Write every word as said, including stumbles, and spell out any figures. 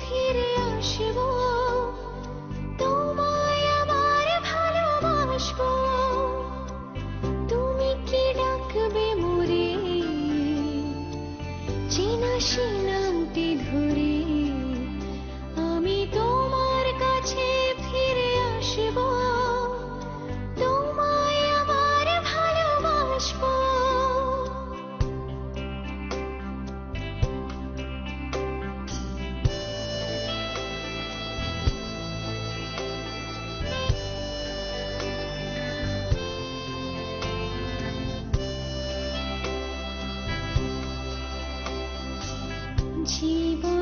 ফিরে আসবো, তোমায় আবার ভালোবাসবো। তুমি কি ডাকবে মোরে, চেনা সে নামটি ধরে, আমি তোমার কাছে ফিরে আসবো, তোমায় আবার ভালোবাসবো। জীবন